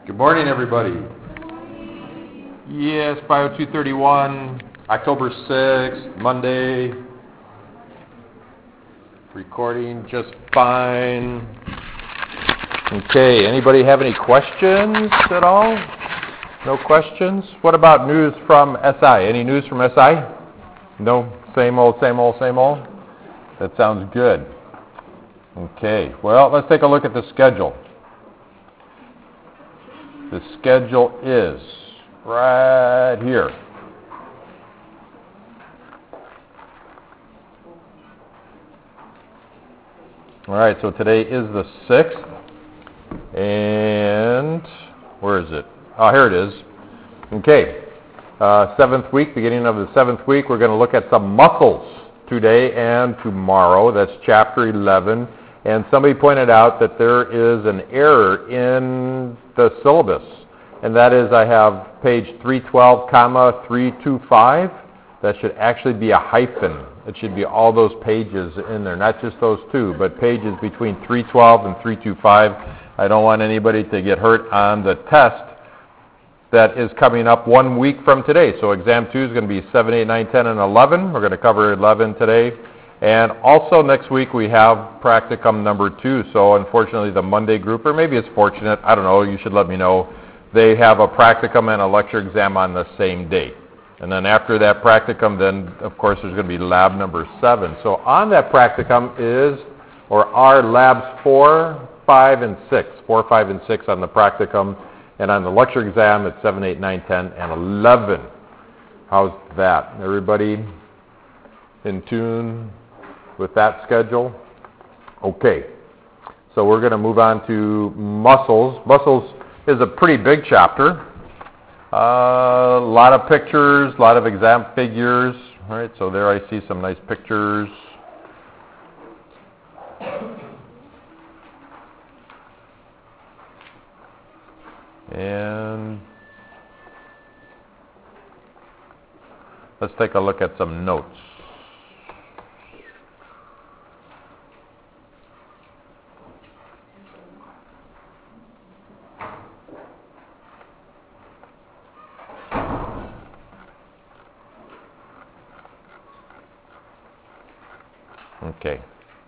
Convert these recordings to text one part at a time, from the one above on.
Good morning, everybody. Yes, Bio 231, October 6th, Monday. Recording just fine. Okay, anybody have any questions at all? No questions? What about news from SI? Any news from SI? No? Same old, same old, same old? That sounds good. Okay, well, let's take a look at the schedule. The schedule is right here. All right, so today is the 6th, and where is it? Oh, here it is. Okay, 7th week, beginning of the 7th week, we're going to look at some muscles today and tomorrow. That's chapter 11, and somebody pointed out that there is an error in the syllabus, and that is I have page 312, comma 325. That should actually be a hyphen. It should be all those pages in there, not just those two, but pages between 312 and 325. I don't want anybody to get hurt on the test that is coming up 1 week from today. So exam 2 is going to be 7, 8, 9, 10, and 11. We're going to cover 11 today. And also next week we have practicum number 2. So unfortunately the Monday group, or maybe it's fortunate, I don't know, you should let me know, they have a practicum and a lecture exam on the same day. And then after that practicum, then of course there's going to be lab number 7. So on that practicum are labs 4, 5, and 6. 4, 5, and 6 on the practicum. And on the lecture exam, it's 7, 8, 9, 10, and 11. How's that? Everybody in tune with that schedule? Okay. So we're going to move on to muscles. Muscles is a pretty big chapter. A lot of pictures, a lot of exam figures. All right, so there I see some nice pictures. And let's take a look at some notes. Okay.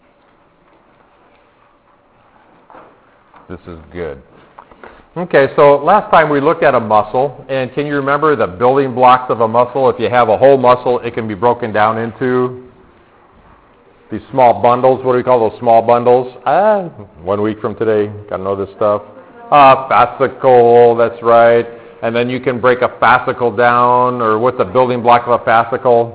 This is good. Okay, so last time we looked at a muscle, and can you remember the building blocks of a muscle? If you have a whole muscle, it can be broken down into these small bundles. What do we call those small bundles? 1 week from today, got to know this stuff. Fascicle, that's right. And then you can break a fascicle down, or what's the building block of a fascicle?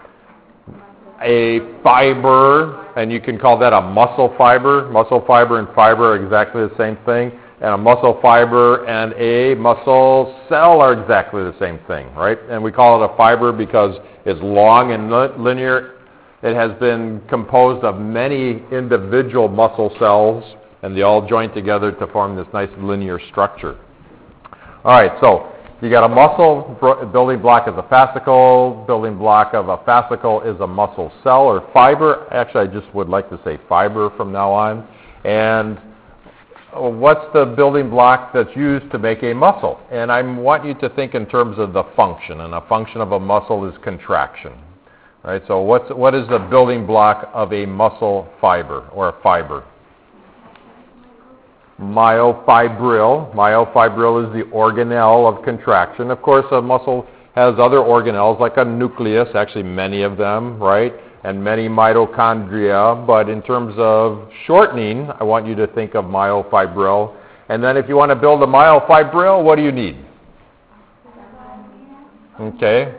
A fiber, and you can call that a muscle fiber. Muscle fiber and fiber are exactly the same thing. And a muscle fiber and a muscle cell are exactly the same thing, right? And we call it a fiber because it's long and linear. It has been composed of many individual muscle cells, and they all join together to form this nice linear structure. All right, so you got a muscle, building block is a fascicle, building block of a fascicle is a muscle cell or fiber. Actually, I just would like to say fiber from now on. And what's the building block that's used to make a muscle? And I want you to think in terms of the function, and a function of a muscle is contraction. Right? So what is the building block of a muscle fiber or a fiber? Myofibril. Myofibril is the organelle of contraction. Of course, a muscle has other organelles like a nucleus, actually many of them, right? And many mitochondria, but in terms of shortening, I want you to think of myofibril. And then if you want to build a myofibril, what do you need? Okay.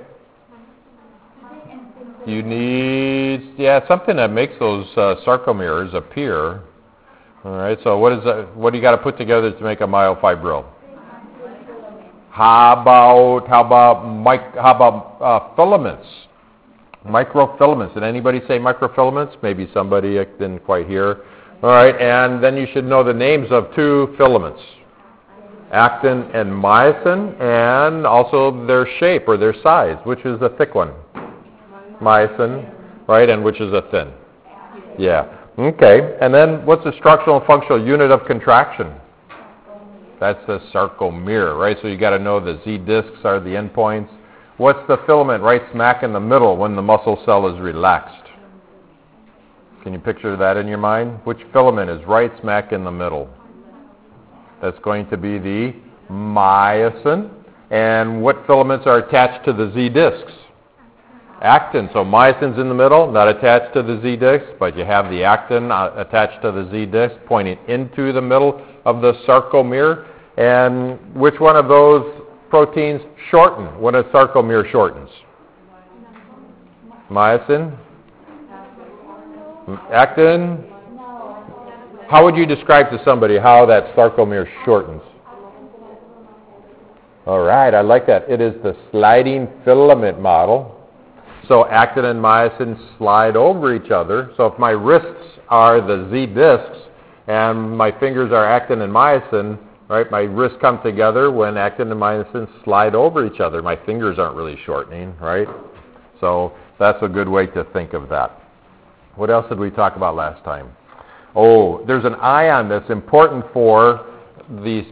You need, something that makes those sarcomeres appear. All right, so what do you got to put together to make a myofibril? How about filaments? Microfilaments. Did anybody say microfilaments? Maybe somebody didn't quite hear. All right, and then you should know the names of 2 filaments, actin and myosin, and also their shape or their size. Which is the thick one? Myosin, right, and which is a thin? Yeah. Okay, and then what's the structural and functional unit of contraction? That's the sarcomere, right? So you got to know the Z discs are the endpoints. What's the filament right smack in the middle when the muscle cell is relaxed? Can you picture that in your mind? Which filament is right smack in the middle? That's going to be the myosin. And what filaments are attached to the Z discs? Actin. So myosin's in the middle, not attached to the Z disc, but you have the actin attached to the Z disc pointing into the middle of the sarcomere. And which one of those proteins shorten when a sarcomere shortens? Myosin? Actin? How would you describe to somebody how that sarcomere shortens? All right, I like that. It is the sliding filament model. So actin and myosin slide over each other. So if my wrists are the Z discs and my fingers are actin and myosin, right, my wrists come together when actin and myosin slide over each other. My fingers aren't really shortening, right? So that's a good way to think of that. What else did we talk about last time? Oh, there's an ion that's important for the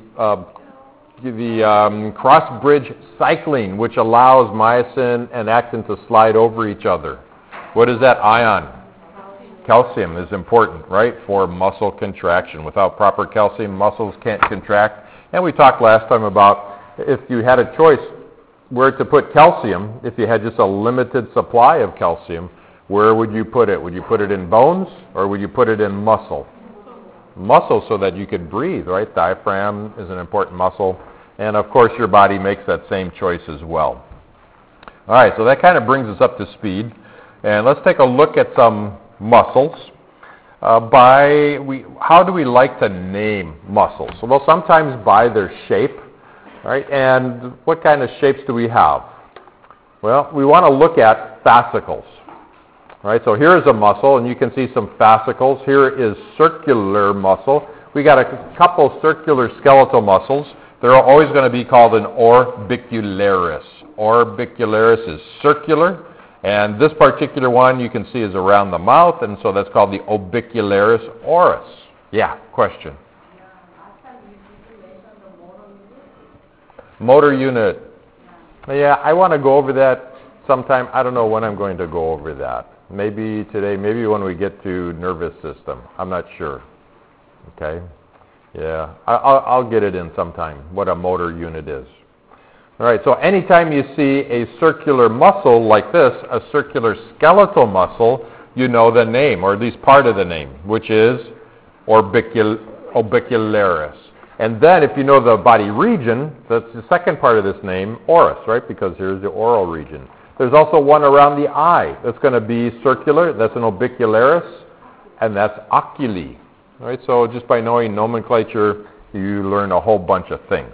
cross-bridge cycling, which allows myosin and actin to slide over each other. What is that ion? Calcium is important, right, for muscle contraction. Without proper calcium, muscles can't contract. And we talked last time about if you had a choice where to put calcium, if you had just a limited supply of calcium, where would you put it? Would you put it in bones or would you put it in muscle? Muscle, so that you could breathe, right? Diaphragm is an important muscle. And of course your body makes that same choice as well. All right, so that kind of brings us up to speed. And let's take a look at some muscles. How do we like to name muscles? Well, sometimes by their shape, right? And what kind of shapes do we have? Well, we want to look at fascicles. Right, so here is a muscle, and you can see some fascicles. Here is circular muscle. We got a couple circular skeletal muscles. They're always going to be called an orbicularis. Orbicularis is circular, and this particular one you can see is around the mouth, and so that's called the orbicularis oris. Yeah, question. Motor unit. Yeah, I want to go over that sometime. I don't know when I'm going to go over that. Maybe today, maybe when we get to nervous system. I'm not sure. Okay? Yeah, I'll get it in sometime, what a motor unit is. All right, so anytime you see a circular muscle like this, a circular skeletal muscle, you know the name, or at least part of the name, which is orbicularis. And then if you know the body region, that's the second part of this name, oris, right? Because here's the oral region. There's also one around the eye that's going to be circular. That's an orbicularis, and that's oculi. Right? So just by knowing nomenclature, you learn a whole bunch of things.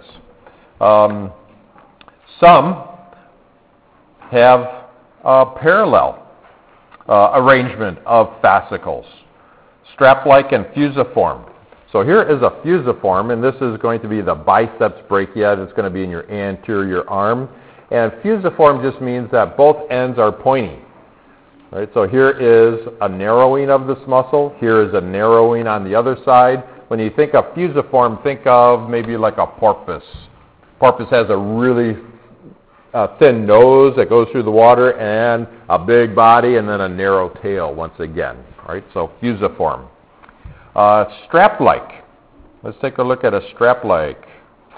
Some have a parallel arrangement of fascicles, strap-like and fusiform. So here is a fusiform, and this is going to be the biceps brachia. That's going to be in your anterior arm. And fusiform just means that both ends are pointing. Right? So here is a narrowing of this muscle. Here is a narrowing on the other side. When you think of fusiform, think of maybe like a porpoise. Porpoise has a really thin nose that goes through the water and a big body and then a narrow tail once again. Right? So fusiform. Strap-like. Let's take a look at a strap-like.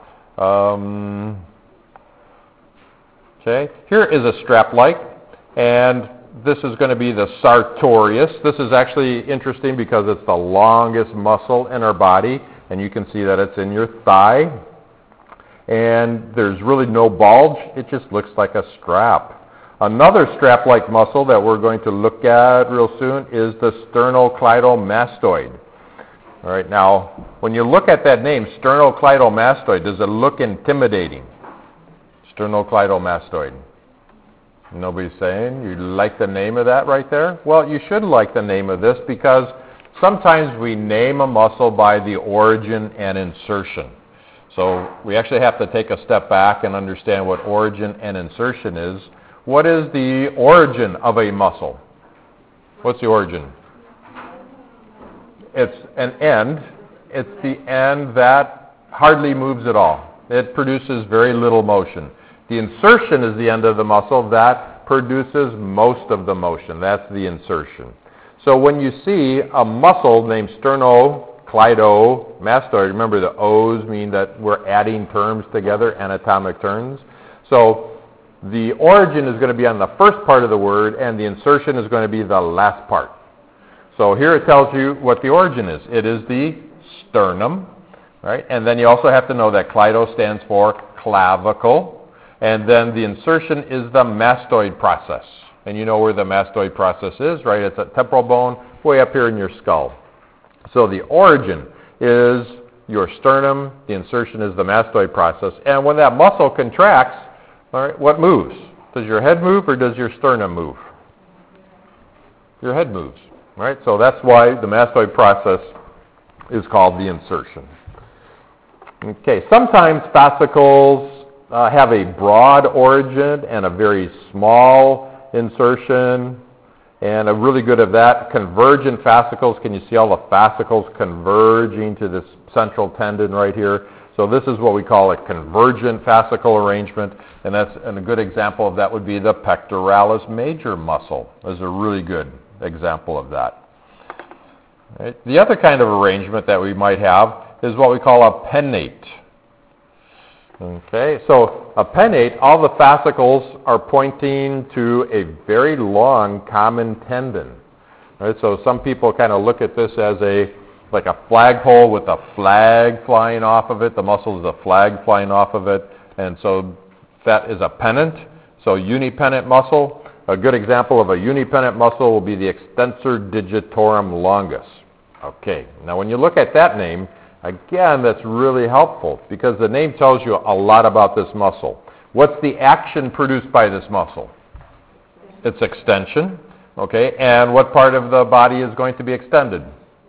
Okay. Here is a strap-like, and this is going to be the sartorius. This is actually interesting because it's the longest muscle in our body, and you can see that it's in your thigh. And there's really no bulge. It just looks like a strap. Another strap-like muscle that we're going to look at real soon is the sternocleidomastoid. All right, now, when you look at that name, sternocleidomastoid, does it look intimidating? Sternocleidomastoid. Nobody's saying you like the name of that right there? Well, you should like the name of this because sometimes we name a muscle by the origin and insertion. So we actually have to take a step back and understand what origin and insertion is. What is the origin of a muscle? What's the origin? It's an end. It's the end that hardly moves at all. It produces very little motion. The insertion is the end of the muscle that produces most of the motion. That's the insertion. So when you see a muscle named sternocleidomastoid, remember the O's mean that we're adding terms together, anatomic terms. So the origin is going to be on the first part of the word, and the insertion is going to be the last part. So here it tells you what the origin is. It is the sternum, right? And then you also have to know that cleido stands for clavicle. And then the insertion is the mastoid process. And you know where the mastoid process is, right? It's a temporal bone way up here in your skull. So the origin is your sternum. The insertion is the mastoid process. And when that muscle contracts, all right, what moves? Does your head move or does your sternum move? Your head moves, right? So that's why the mastoid process is called the insertion. Okay, sometimes fascicles have a broad origin and a very small insertion, and a really good of that. Convergent fascicles, can you see all the fascicles converging to this central tendon right here? So this is what we call a convergent fascicle arrangement, and a good example of that would be the pectoralis major muscle. Is a really good example of that. Right. The other kind of arrangement that we might have is what we call a pennate. Okay, so a pennate, all the fascicles are pointing to a very long common tendon. Right, so some people kind of look at this as like a flagpole with a flag flying off of it. The muscle is a flag flying off of it, and so that is a pennant. So unipennant muscle. A good example of a unipennant muscle will be the extensor digitorum longus. Okay, now when you look at that name, again, that's really helpful because the name tells you a lot about this muscle. What's the action produced by this muscle? It's extension, okay, and what part of the body is going to be extended?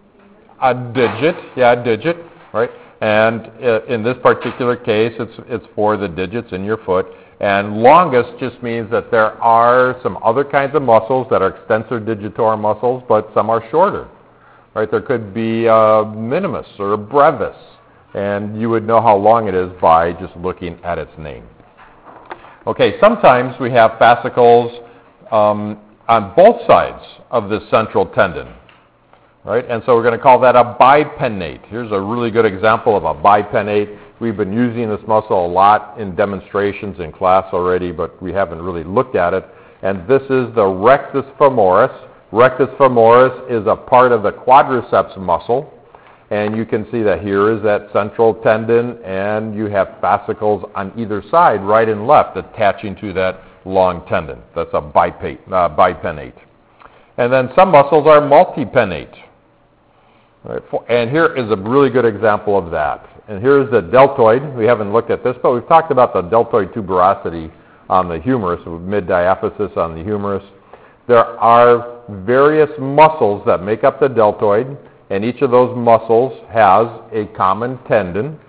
A digit, right? And in this particular case, it's for the digits in your foot. And longus just means that there are some other kinds of muscles that are extensor digitorum muscles, but some are shorter. Right, there could be a minimus or a brevis, and you would know how long it is by just looking at its name. Okay, sometimes we have fascicles on both sides of this central tendon, right? And so we're going to call that a bipennate. Here's a really good example of a bipennate. We've been using this muscle a lot in demonstrations in class already, but we haven't really looked at it. And this is the rectus femoris. Rectus femoris is a part of the quadriceps muscle, and you can see that here is that central tendon, and you have fascicles on either side, right and left, attaching to that long tendon. That's a bipennate. And then some muscles are multipennate. Right? And here is a really good example of that. And here's the deltoid. We haven't looked at this, but we've talked about the deltoid tuberosity on the humerus, mid-diaphysis on the humerus. There are various muscles that make up the deltoid, and each of those muscles has a common tendon.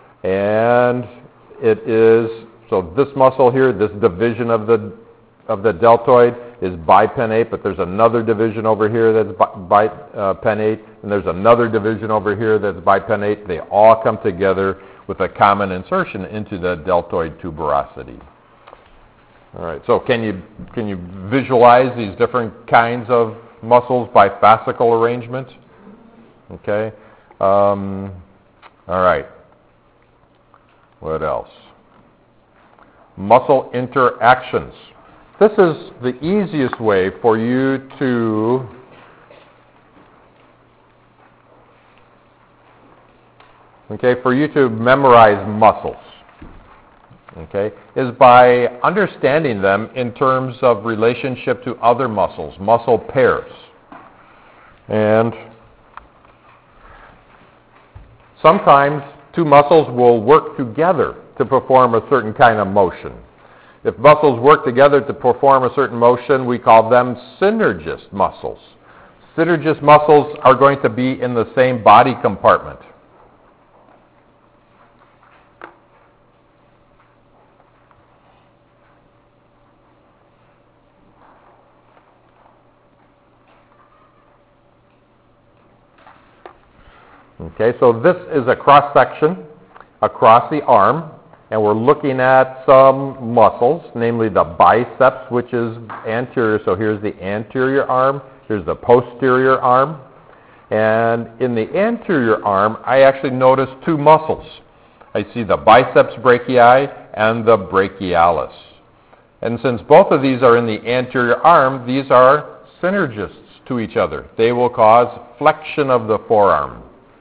And it is, so this muscle here, this division of the deltoid is bipennate, but there's another division over here that's bipennate, and there's another division over here that's bipennate. They all come together with a common insertion into the deltoid tuberosity. All right, so can you visualize these different kinds of muscles by fascicle arrangement? Okay. All right. What else? Muscle interactions. This is the easiest way for you to memorize muscles. Okay, is by understanding them in terms of relationship to other muscles, muscle pairs. And sometimes two muscles will work together to perform a certain kind of motion. If muscles work together to perform a certain motion, we call them synergist muscles. Synergist muscles are going to be in the same body compartment. Okay, so this is a cross-section across the arm, and we're looking at some muscles, namely the biceps, which is anterior. So here's the anterior arm, here's the posterior arm. And in the anterior arm, I actually notice two muscles. I see the biceps brachii and the brachialis. And since both of these are in the anterior arm, these are synergists to each other. They will cause flexion of the forearm.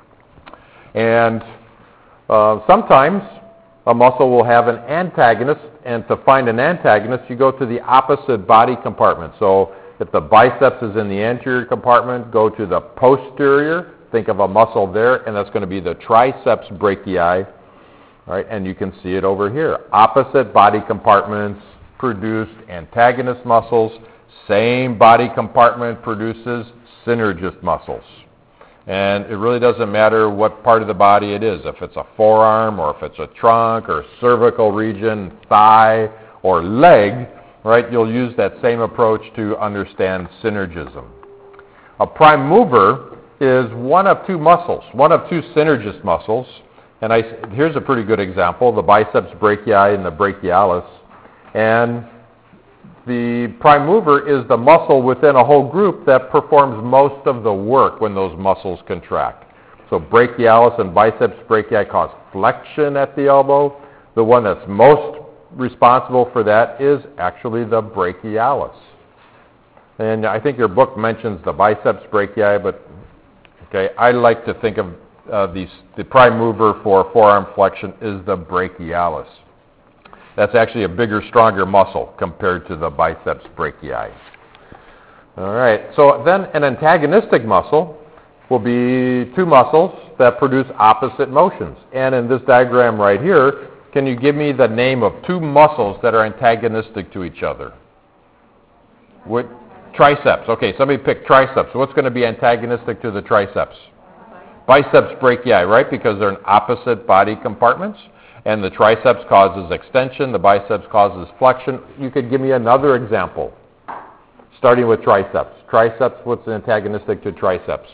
And sometimes a muscle will have an antagonist, and to find an antagonist, you go to the opposite body compartment. So if the biceps is in the anterior compartment, go to the posterior, think of a muscle there, and that's going to be the triceps brachii. Right, and you can see it over here. Opposite body compartments produce antagonist muscles. Same body compartment produces synergist muscles. And it really doesn't matter what part of the body it is, if it's a forearm or if it's a trunk or cervical region, thigh or leg, right? You'll use that same approach to understand synergism. A prime mover is one of two muscles, one of two synergist muscles. And here's a pretty good example, the biceps brachii and the brachialis. And the prime mover is the muscle within a whole group that performs most of the work when those muscles contract. So brachialis and biceps brachii cause flexion at the elbow. The one that's most responsible for that is actually the brachialis. And I think your book mentions the biceps brachii, but okay, I like to think of the prime mover for forearm flexion is the brachialis. That's actually a bigger, stronger muscle compared to the biceps brachii. All right, so then an antagonistic muscle will be two muscles that produce opposite motions. And in this diagram right here, can you give me the name of two muscles that are antagonistic to each other? What? Triceps. Okay, somebody pick triceps. What's going to be antagonistic to the triceps? Biceps brachii, right? Because they're in opposite body compartments. And the triceps causes extension, the biceps causes flexion. You could give me another example, starting with triceps. Triceps, what's antagonistic to triceps?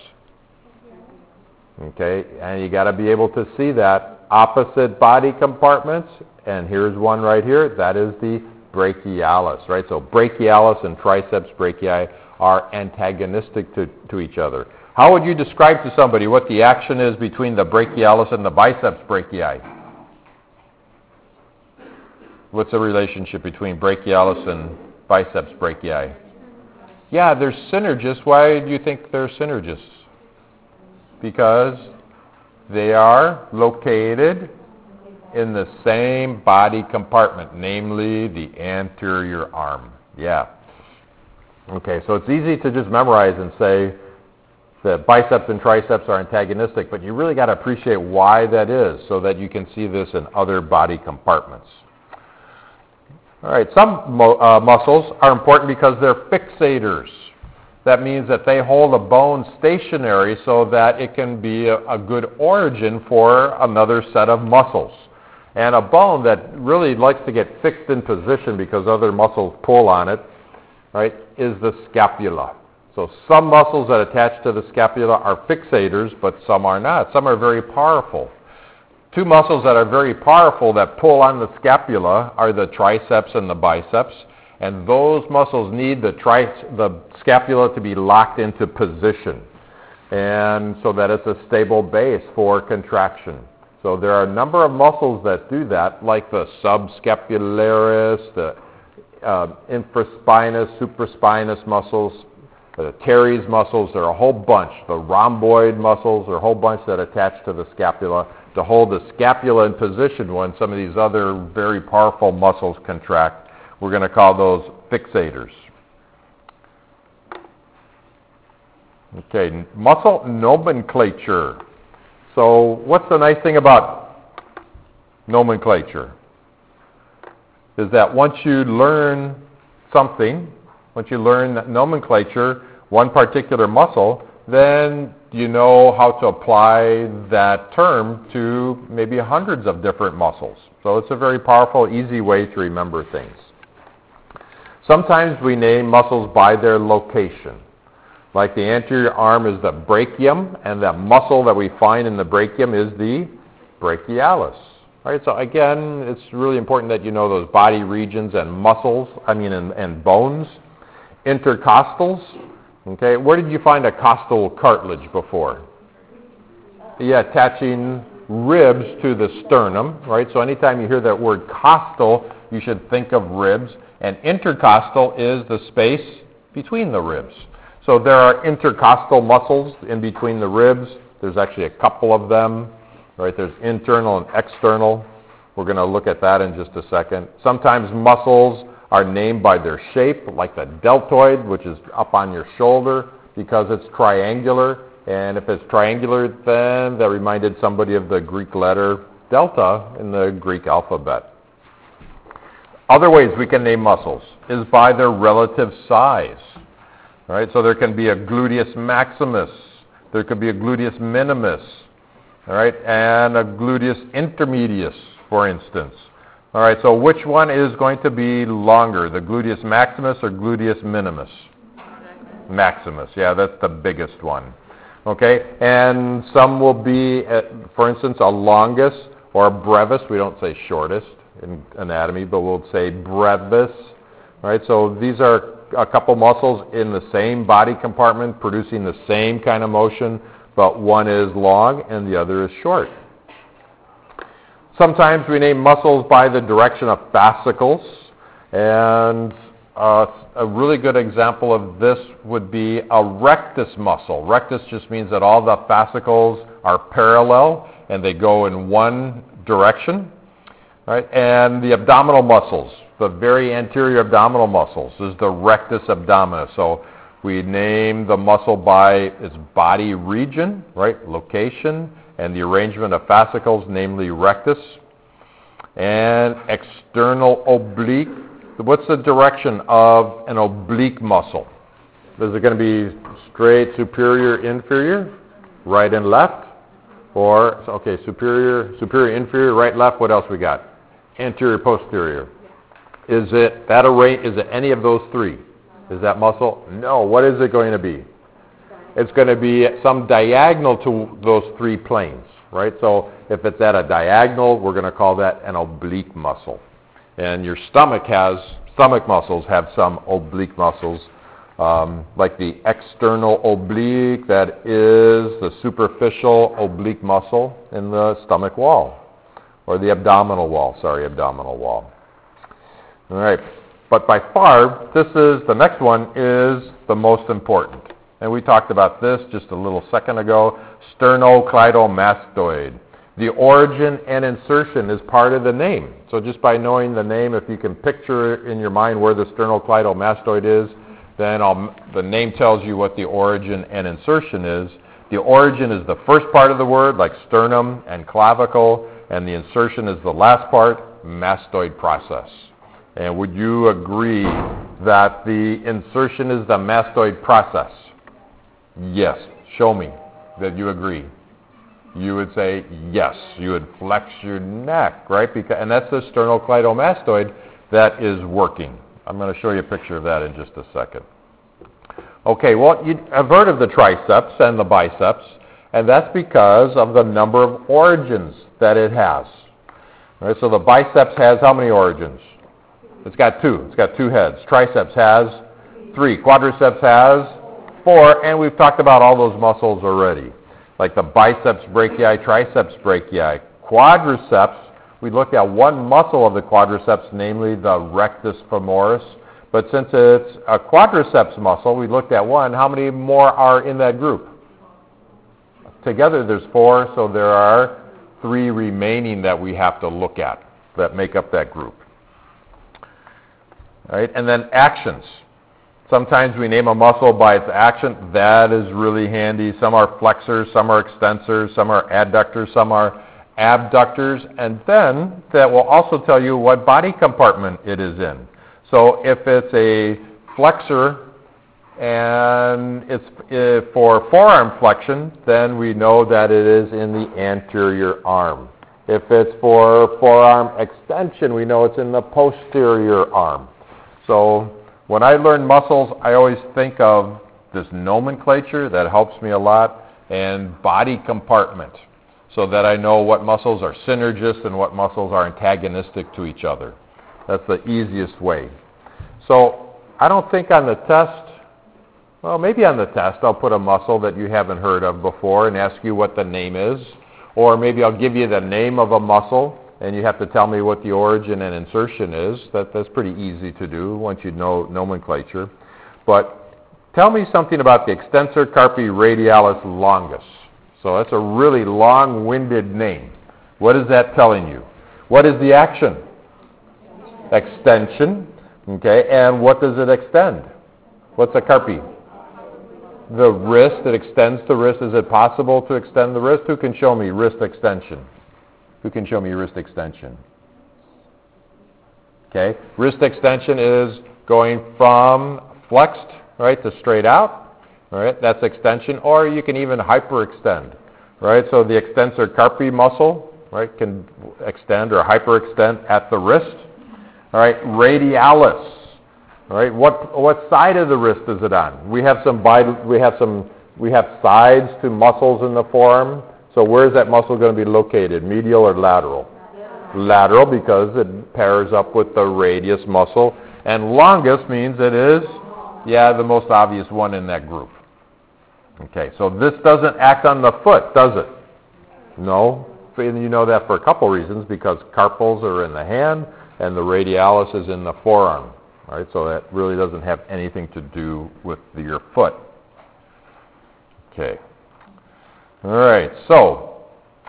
Okay, and you got to be able to see that. Opposite body compartments, and here's one right here, that is the brachialis, right? So brachialis and triceps brachii are antagonistic to each other. How would you describe to somebody what the action is between the brachialis and the biceps brachii? What's the relationship between brachialis and biceps brachii? Yeah, they're synergists. Why do you think they're synergists? Because they are located in the same body compartment, namely the anterior arm. Yeah. Okay, so it's easy to just memorize and say that biceps and triceps are antagonistic, but you really got to appreciate why that is so that you can see this in other body compartments. All right, some muscles are important because they're fixators. That means that they hold a bone stationary so that it can be a good origin for another set of muscles. And a bone that really likes to get fixed in position because other muscles pull on it, right, is the scapula. So some muscles that attach to the scapula are fixators, but some are not. Some are very powerful. Two muscles that are very powerful that pull on the scapula are the triceps and the biceps. And those muscles need the scapula to be locked into position, and so that it's a stable base for contraction. So there are a number of muscles that do that, like the subscapularis, the infraspinous, supraspinous muscles, the teres muscles. There are a whole bunch. The rhomboid muscles, there are a whole bunch that attach to the scapula to hold the scapula in position when some of these other very powerful muscles contract. We're going to call those fixators. Okay, muscle nomenclature. So what's the nice thing about nomenclature? Is that once you learn something, once you learn that nomenclature, one particular muscle, then you know how to apply that term to maybe hundreds of different muscles. So it's a very powerful, easy way to remember things. Sometimes we name muscles by their location. Like the anterior arm is the brachium, and that muscle that we find in the brachium is the brachialis. All right, so again, it's really important that you know those body regions and muscles, and bones. Intercostals. Okay, where did you find a costal cartilage before? Yeah, attaching ribs to the sternum, right? So anytime you hear that word costal, you should think of ribs. And intercostal is the space between the ribs. So there are intercostal muscles in between the ribs. There's actually a couple of them, right? There's internal and external. We're going to look at that in just a second. Sometimes muscles are named by their shape, like the deltoid, which is up on your shoulder, because it's triangular. And if it's triangular, then that reminded somebody of the Greek letter delta in the Greek alphabet. Other ways we can name muscles is by their relative size. All right, so there can be a gluteus maximus, there could be a gluteus minimus, all right, and a gluteus intermedius, for instance. All right, so which one is going to be longer, the gluteus maximus or gluteus minimus? Maximus, yeah, that's the biggest one. Okay, and some will be, for instance, a longus or a brevis. We don't say shortest in anatomy, but we'll say brevis. All right, so these are a couple muscles in the same body compartment producing the same kind of motion, but one is long and the other is short. Sometimes we name muscles by the direction of fascicles, and a really good example of this would be a rectus muscle. Rectus just means that all the fascicles are parallel and they go in one direction. Right? And the abdominal muscles, the very anterior abdominal muscles, is the rectus abdominis. So we name the muscle by its body region, right, location, and the arrangement of fascicles, namely rectus. And external oblique. What's the direction of an oblique muscle? Is it going to be straight, superior, inferior, right and left? Or, okay, superior, inferior, right, left. What else we got? Anterior, posterior. Is it that array? Is it any of those three? Is that muscle? No. What is it going to be? It's going to be some diagonal to those three planes, right? So if it's at a diagonal, we're going to call that an oblique muscle. And your stomach muscles have some oblique muscles, like the external oblique, that is the superficial oblique muscle in the stomach wall, or the abdominal wall, abdominal wall. All right, but by far, the next one is the most important. And we talked about this just a little second ago, sternocleidomastoid. The origin and insertion is part of the name. So just by knowing the name, if you can picture in your mind where the sternocleidomastoid is, then the name tells you what the origin and insertion is. The origin is the first part of the word, like sternum and clavicle, and the insertion is the last part, mastoid process. And would you agree that the insertion is the mastoid process? Yes. Show me that you agree. You would say yes. You would flex your neck, right? And that's the sternocleidomastoid that is working. I'm going to show you a picture of that in just a second. Okay, well, I've heard of the triceps and the biceps, and that's because of the number of origins that it has. All right, so the biceps has how many origins? It's got two. It's got two heads. Triceps has 3. Quadriceps has 4, and we've talked about all those muscles already, like the biceps brachii, triceps brachii. Quadriceps, we looked at one muscle of the quadriceps, namely the rectus femoris. But since it's a quadriceps muscle, we looked at one. How many more are in that group? Together there's 4, so there are 3 remaining that we have to look at that make up that group. All right, and then actions. Sometimes we name a muscle by its action. That is really handy. Some are flexors, some are extensors, some are adductors, some are abductors. And then that will also tell you what body compartment it is in. So if it's a flexor and it's for forearm flexion, then we know that it is in the anterior arm. If it's for forearm extension, we know it's in the posterior arm. So when I learn muscles, I always think of this nomenclature that helps me a lot, and body compartment. so that I know what muscles are synergist and what muscles are antagonistic to each other. That's the easiest way. So I don't think on the test, well, maybe on the test I'll put a muscle that you haven't heard of before and ask you what the name is. Or maybe I'll give you the name of a muscle and you have to tell me what the origin and insertion is. That's pretty easy to do once you know nomenclature. But tell me something about the extensor carpi radialis longus. So that's a really long-winded name. What is that telling you? What is the action? Extension. Okay, and what does it extend? What's a carpi? The wrist. It extends the wrist. Is it possible to extend the wrist? Who can show me wrist extension? Who can show me wrist extension? Okay, wrist extension is going from flexed, right, to straight out. All right, that's extension. Or you can even hyperextend, right? So the extensor carpi muscle, right, can extend or hyperextend at the wrist. All right, radialis. All right, what side of the wrist is it on? We have sides to muscles in the forearm. So where is that muscle going to be located? Medial or lateral? Lateral, because it pairs up with the radius muscle. And longus means it is, the most obvious one in that group. Okay, so this doesn't act on the foot, does it? No. And you know that for a couple reasons, because carpals are in the hand and the radialis is in the forearm. All right, so that really doesn't have anything to do with your foot. Okay. All right, so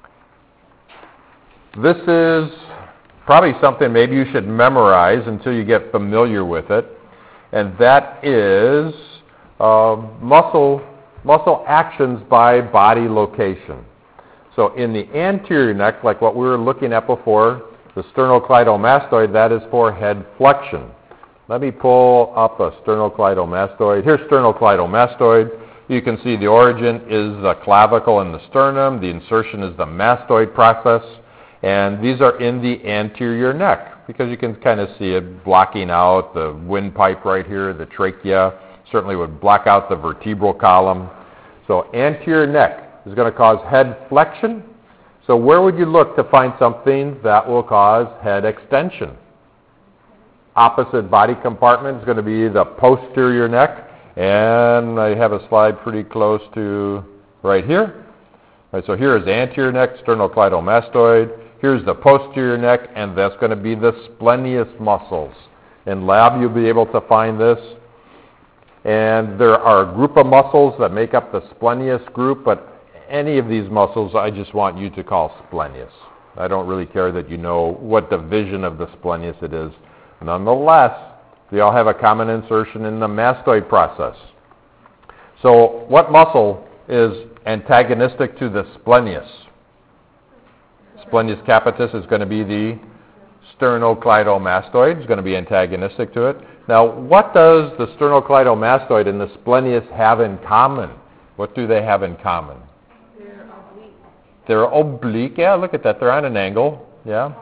this is probably something maybe you should memorize until you get familiar with it, and that is muscle actions by body location. So in the anterior neck, like what we were looking at before, the sternocleidomastoid, that is for head flexion. Let me pull up a sternocleidomastoid. Here's sternocleidomastoid. You can see the origin is the clavicle and the sternum. The insertion is the mastoid process. And these are in the anterior neck because you can kind of see it blocking out the windpipe right here, the trachea. Certainly would block out the vertebral column. So anterior neck is going to cause head flexion. So where would you look to find something that will cause head extension? Opposite body compartment is going to be the posterior neck. And I have a slide pretty close to right here. All right, so here is the anterior neck, sternocleidomastoid. Here's the posterior neck, and that's going to be the splenius muscles. In lab, you'll be able to find this. And there are a group of muscles that make up the splenius group, but any of these muscles I just want you to call splenius. I don't really care that you know what division of the splenius it is. Nonetheless, they all have a common insertion in the mastoid process. So what muscle is antagonistic to the splenius? Splenius capitis is going to be the sternocleidomastoid. It's going to be antagonistic to it. Now, what does the sternocleidomastoid and the splenius have in common? What do they have in common? They're oblique. They're oblique. Yeah, look at that. They're on an angle. Yeah.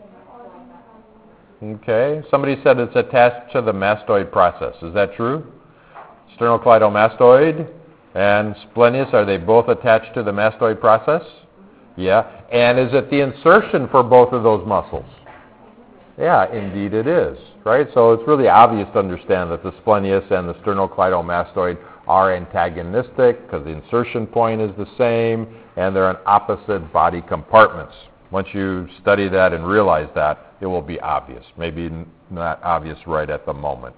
Okay. Somebody said it's attached to the mastoid process. Is that true? Sternocleidomastoid and splenius, are they both attached to the mastoid process? Yeah. And is it the insertion for both of those muscles? Yeah, indeed it is. Right? So it's really obvious to understand that the splenius and the sternocleidomastoid are antagonistic because the insertion point is the same and they're in opposite body compartments. Once you study that and realize that, it will be obvious. Maybe not obvious right at the moment.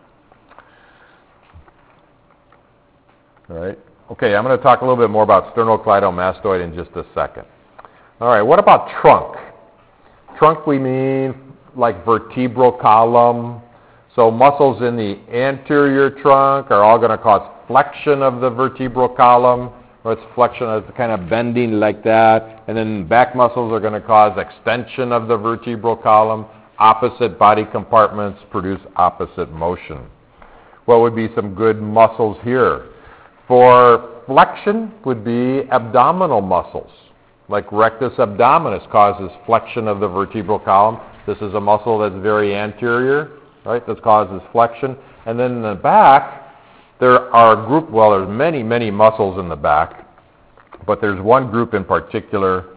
All right. Okay, I'm going to talk a little bit more about sternocleidomastoid in just a second. All right, what about trunk? Trunk, we mean like vertebral column. So muscles in the anterior trunk are all going to cause flexion of the vertebral column. Or it's flexion, it's kind of bending like that. And then back muscles are going to cause extension of the vertebral column. Opposite body compartments produce opposite motion. What would be some good muscles here? For flexion would be abdominal muscles. Like rectus abdominis causes flexion of the vertebral column. This is a muscle that's very anterior, right? That causes flexion. And then in the back, there are a group, well, there's many, many muscles in the back, but there's one group in particular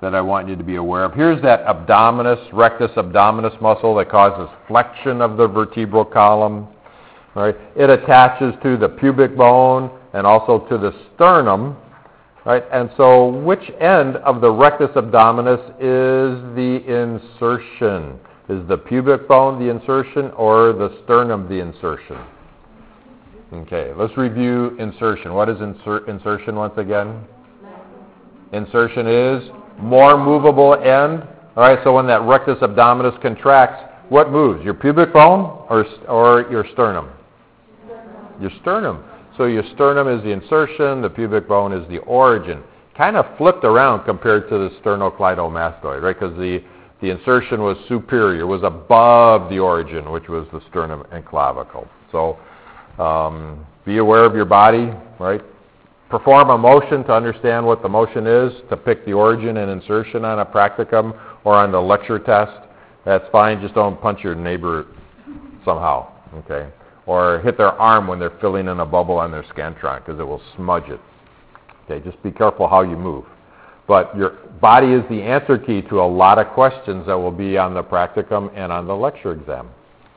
that I want you to be aware of. Here's that abdominis, rectus abdominis muscle that causes flexion of the vertebral column. Right? It attaches to the pubic bone and also to the sternum. Right? And so which end of the rectus abdominis is the insertion? Is the pubic bone the insertion or the sternum the insertion? Okay, let's review insertion. What is insertion once again? Insertion is more movable end. All right, so when that rectus abdominis contracts, what moves? Your pubic bone or your sternum? Your sternum. So your sternum is the insertion, the pubic bone is the origin. Kind of flipped around compared to the sternocleidomastoid, right? Because the insertion was superior, was above the origin, which was the sternum and clavicle. So be aware of your body, right? Perform a motion to understand what the motion is, to pick the origin and insertion on a practicum or on the lecture test. That's fine, just don't punch your neighbor somehow, okay? Or hit their arm when they're filling in a bubble on their Scantron because it will smudge it. Okay, just be careful how you move. But your body is the answer key to a lot of questions that will be on the practicum and on the lecture exam.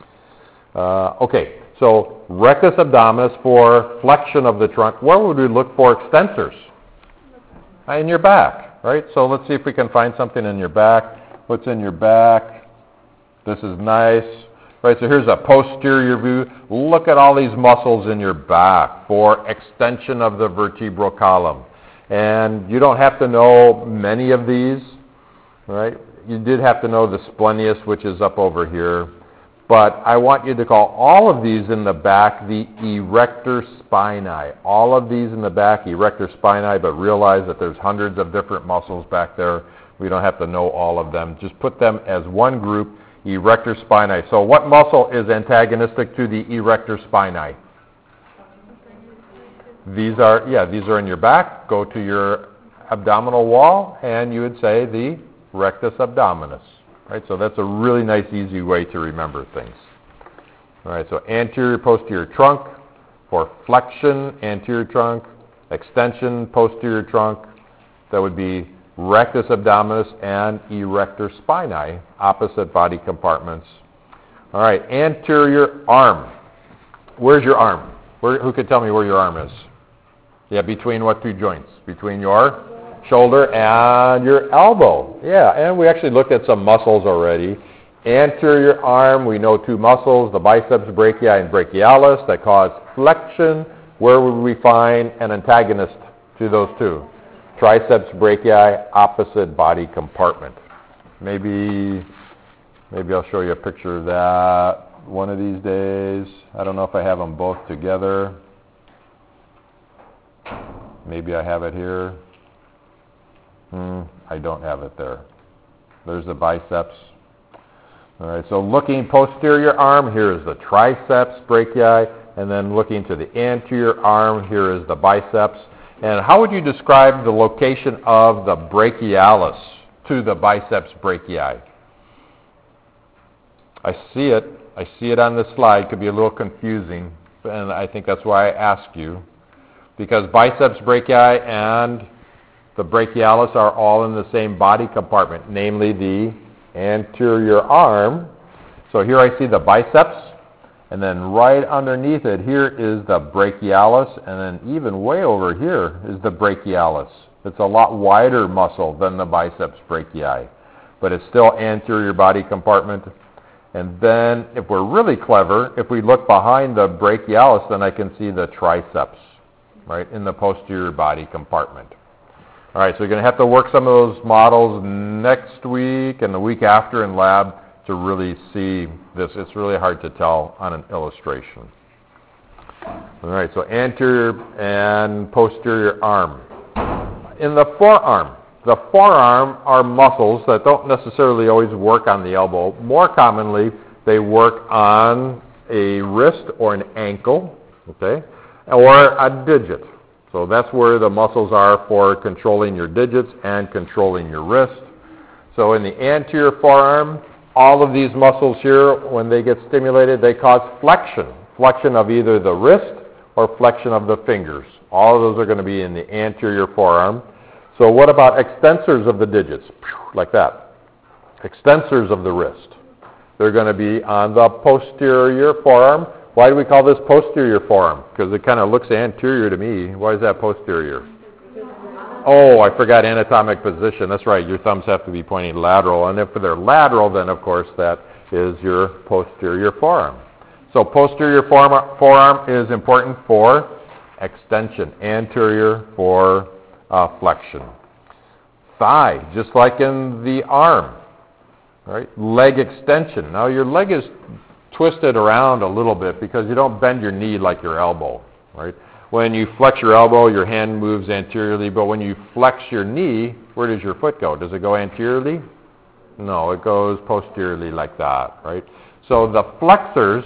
Okay, so rectus abdominis for flexion of the trunk. Where would we look for extensors? In your back, right? So let's see if we can find something in your back. What's in your back? This is nice. Right, so here's a posterior view. Look at all these muscles in your back for extension of the vertebral column. And you don't have to know many of these, right? You did have to know the splenius, which is up over here. But I want you to call all of these in the back the erector spinae. All of these in the back, erector spinae, but realize that there's hundreds of different muscles back there. We don't have to know all of them. Just put them as one group, erector spinae. So what muscle is antagonistic to the erector spinae? These are in your back. Go to your abdominal wall, and you would say the rectus abdominis. Right? So that's a really nice, easy way to remember things. All right, so anterior, posterior trunk for flexion, anterior trunk, extension, posterior trunk. That would be rectus abdominis and erector spinae, opposite body compartments. All right, anterior arm. Where's your arm? Who could tell me where your arm is? Yeah, between what two joints? Between your shoulder and your elbow. Yeah, and we actually looked at some muscles already. Anterior arm, we know two muscles, the biceps brachii and brachialis, that cause flexion. Where would we find an antagonist to those two? Triceps brachii, opposite body compartment. Maybe I'll show you a picture of that one of these days. I don't know if I have them both together. Maybe I have it here. I don't have it there. There's the biceps. All right, so looking posterior arm, here is the triceps brachii, and then looking to the anterior arm, here is the biceps. And how would you describe the location of the brachialis to the biceps brachii? I see it on this slide. Could be a little confusing, and I think that's why I asked you. Because biceps brachii and the brachialis are all in the same body compartment, namely the anterior arm. So here I see the biceps, and then right underneath it, here is the brachialis, and then even way over here is the brachialis. It's a lot wider muscle than the biceps brachii, but it's still anterior body compartment. And then, if we're really clever, if we look behind the brachialis, then I can see the triceps, right, in the posterior body compartment. All right, so you're going to have to work some of those models next week and the week after in lab to really see this. It's really hard to tell on an illustration. All right, so anterior and posterior arm. In the forearm are muscles that don't necessarily always work on the elbow. More commonly, they work on a wrist or an ankle, okay, or a digit. So that's where the muscles are for controlling your digits and controlling your wrist. So in the anterior forearm, all of these muscles here, when they get stimulated, they cause flexion of either the wrist or flexion of the fingers. All of those are going to be in the anterior forearm. So what about extensors of the digits? Like that. Extensors of the wrist. They're going to be on the posterior forearm. Why do we call this posterior forearm? Because it kind of looks anterior to me. Why is that posterior? Oh, I forgot anatomic position. That's right. Your thumbs have to be pointing lateral. And if they're lateral, then of course that is your posterior forearm. So posterior forearm is important for extension. Anterior for flexion. Thigh, just like in the arm. Right? Leg extension. Now your leg is twisted around a little bit because you don't bend your knee like your elbow. Right? When you flex your elbow, your hand moves anteriorly, but when you flex your knee, where does your foot go? Does it go anteriorly? No, it goes posteriorly like that, right? So the flexors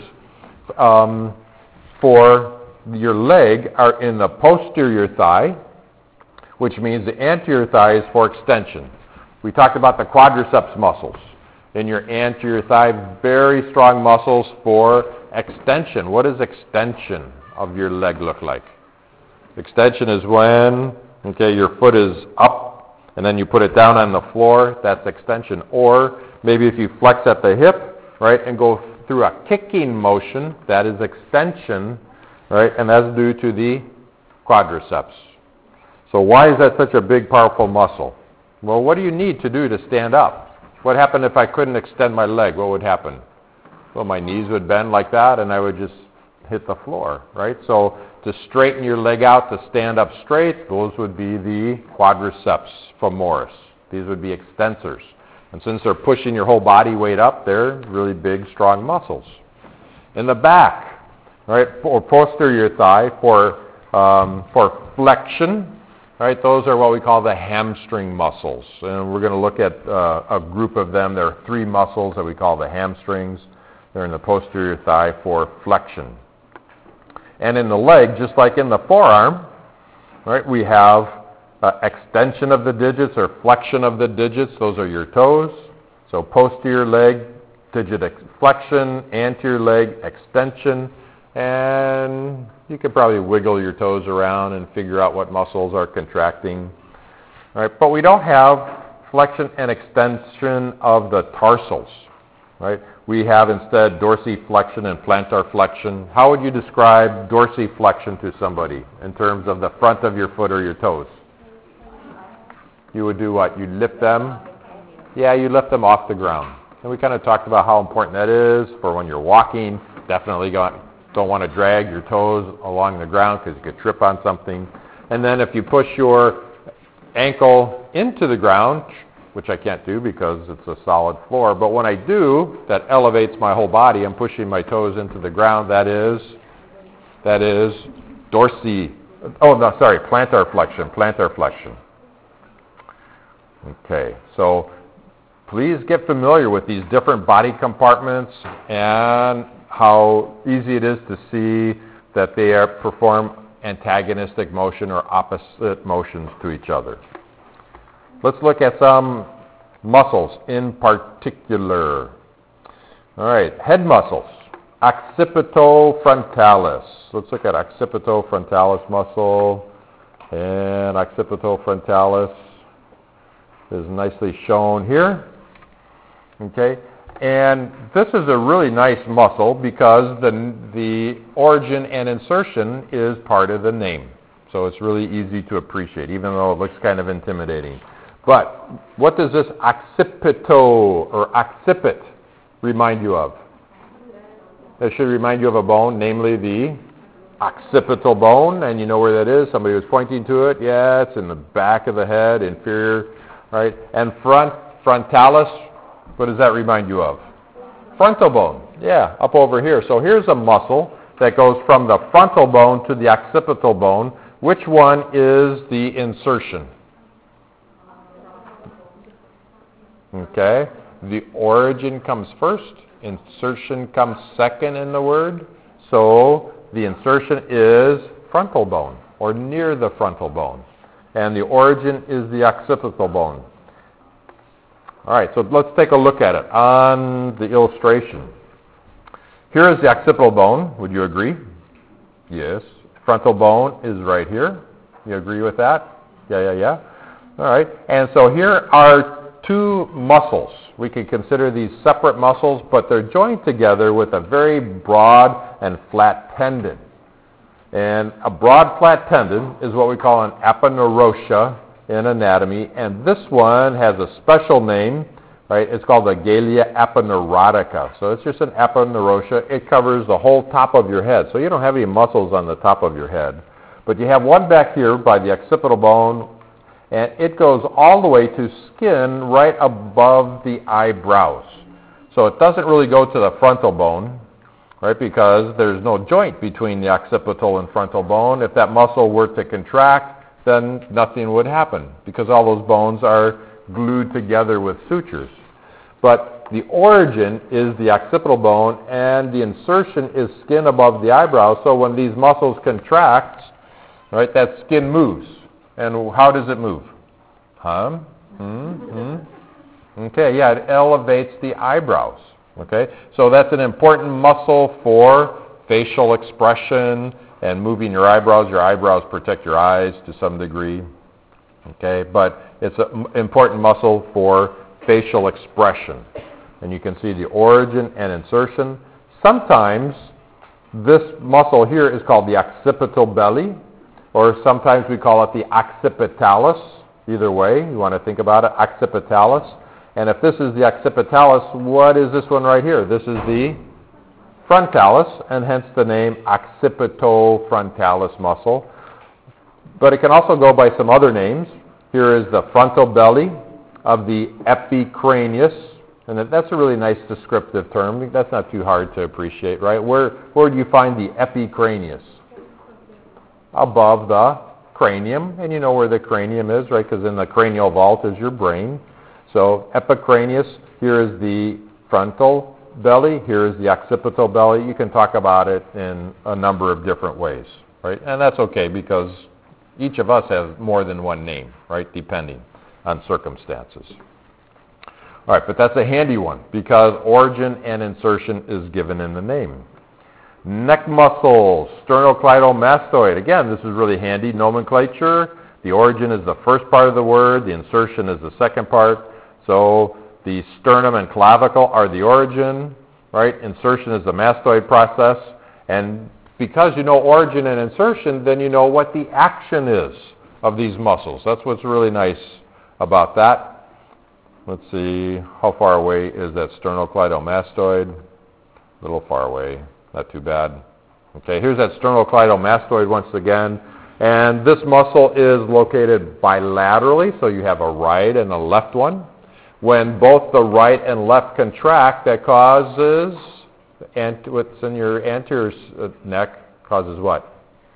for your leg are in the posterior thigh, which means the anterior thigh is for extension. We talked about the quadriceps muscles in your anterior thigh, very strong muscles for extension. What does extension of your leg look like? Extension is when, your foot is up and then you put it down on the floor. That's extension. Or maybe if you flex at the hip, right, and go through a kicking motion, that is extension, right, and that's due to the quadriceps. So why is that such a big, powerful muscle? Well, what do you need to do to stand up? What happened if I couldn't extend my leg? What would happen? Well, my knees would bend like that and I would just hit the floor, right? So to straighten your leg out, to stand up straight, those would be the quadriceps femoris. These would be extensors. And since they're pushing your whole body weight up, they're really big, strong muscles. In the back, right, or posterior thigh, for flexion, right, those are what we call the hamstring muscles. And we're going to look at a group of them. There are 3 muscles that we call the hamstrings. They're in the posterior thigh for flexion. And in the leg, just like in the forearm, right, we have extension of the digits or flexion of the digits. Those are your toes. So posterior leg, digit flexion, anterior leg, extension. And you could probably wiggle your toes around and figure out what muscles are contracting. All right, but we don't have flexion and extension of the tarsals. Right? We have instead dorsiflexion and plantar flexion. How would you describe dorsiflexion to somebody in terms of the front of your foot or your toes? You would do what? You'd lift them? Yeah, you lift them off the ground. And we kind of talked about how important that is for when you're walking. Definitely don't want to drag your toes along the ground because you could trip on something. And then if you push your ankle into the ground, which I can't do because it's a solid floor, but when I do, that elevates my whole body. I'm pushing my toes into the ground. That is plantar flexion. Okay, so please get familiar with these different body compartments and how easy it is to see that they perform antagonistic motion or opposite motions to each other. Let's look at some muscles in particular. All right, head muscles. Occipitofrontalis. Let's look at occipitofrontalis muscle. And occipitofrontalis is nicely shown here. Okay, and this is a really nice muscle because the origin and insertion is part of the name. So it's really easy to appreciate, even though it looks kind of intimidating. But what does this occipito or occipit remind you of? It should remind you of a bone, namely the occipital bone, and you know where that is. Somebody was pointing to it. Yeah, it's in the back of the head, inferior, right? And frontalis, what does that remind you of? Frontal bone. Yeah, up over here. So here's a muscle that goes from the frontal bone to the occipital bone. Which one is the insertion? Okay, the origin comes first, insertion comes second in the word, so the insertion is frontal bone, or near the frontal bone, and the origin is the occipital bone. All right, so let's take a look at it on the illustration. Here is the occipital bone, would you agree? Yes. Frontal bone is right here. You agree with that? Yeah. All right, and so here are two muscles. We can consider these separate muscles, but they're joined together with a very broad and flat tendon. And a broad flat tendon is what we call an aponeurosia in anatomy, and this one has a special name, right? It's called the Galea aponeurotica. So it's just an aponeurosia. It covers the whole top of your head. So you don't have any muscles on the top of your head. But you have one back here by the occipital bone, and it goes all the way to skin right above the eyebrows. So it doesn't really go to the frontal bone, right, because there's no joint between the occipital and frontal bone. If that muscle were to contract, then nothing would happen because all those bones are glued together with sutures. But the origin is the occipital bone, and the insertion is skin above the eyebrow. So when these muscles contract, right, that skin moves. And how does it move? Okay, yeah, it elevates the eyebrows. Okay, so that's an important muscle for facial expression and moving your eyebrows. Your eyebrows protect your eyes to some degree. Okay, but it's an important muscle for facial expression. And you can see the origin and insertion. Sometimes this muscle here is called the occipital belly, or sometimes we call it the occipitalis. Either way, you want to think about it, occipitalis. And if this is the occipitalis, what is this one right here? This is the frontalis, and hence the name occipitofrontalis muscle. But it can also go by some other names. Here is the frontal belly of the epicranius, and that's a really nice descriptive term. That's not too hard to appreciate, right? Where do you find the epicranius? Above the cranium, and you know where the cranium is, right? Because in the cranial vault is your brain. So epicranius, here is the frontal belly, here is the occipital belly. You can talk about it in a number of different ways, right? And that's okay because each of us has more than one name, right, depending on circumstances. All right, but that's a handy one because origin and insertion is given in the name. Neck muscles, sternocleidomastoid. Again, this is really handy nomenclature. The origin is the first part of the word. The insertion is the second part. So the sternum and clavicle are the origin, right? Insertion is the mastoid process. And because you know origin and insertion, then you know what the action is of these muscles. That's what's really nice about that. Let's see, how far away is that sternocleidomastoid? A little far away, not too bad. Okay, here's that sternocleidomastoid once again. And this muscle is located bilaterally, so you have a right and a left one. When both the right and left contract, that causes, what's in your anterior neck causes what?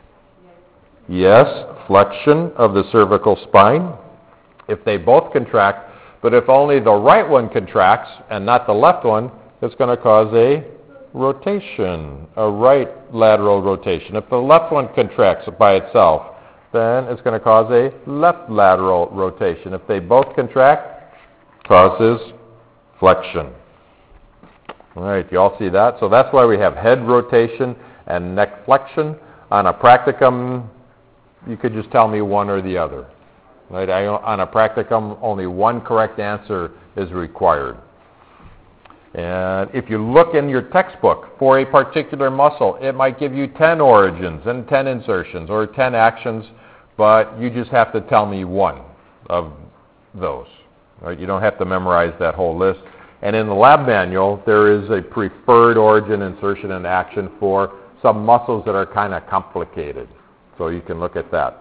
Yes, flexion of the cervical spine. If they both contract, but if only the right one contracts and not the left one, it's going to cause a rotation, a right lateral rotation. If the left one contracts by itself, then it's going to cause a left lateral rotation. If they both contract, causes flexion. All right, you all see that? So that's why we have head rotation and neck flexion. On a practicum, you could just tell me one or the other. Right? On a practicum, only one correct answer is required. And if you look in your textbook for a particular muscle, it might give you 10 origins and 10 insertions or 10 actions, but you just have to tell me one of those. Right? You don't have to memorize that whole list. And in the lab manual, there is a preferred origin, insertion, and action for some muscles that are kind of complicated. So you can look at that.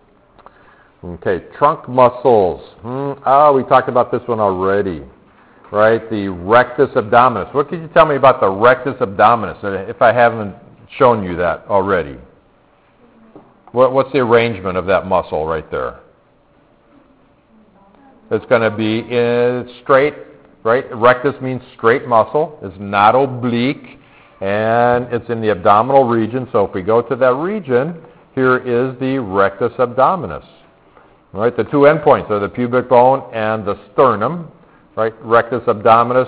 Okay, trunk muscles. We talked about this one already. Right, the rectus abdominis. What could you tell me about the rectus abdominis, if I haven't shown you that already? What's the arrangement of that muscle right there? It's going to be straight, right? Rectus means straight muscle. It's not oblique, and it's in the abdominal region. So if we go to that region, here is the rectus abdominis. Right, the two endpoints are the pubic bone and the sternum. Right, rectus abdominis,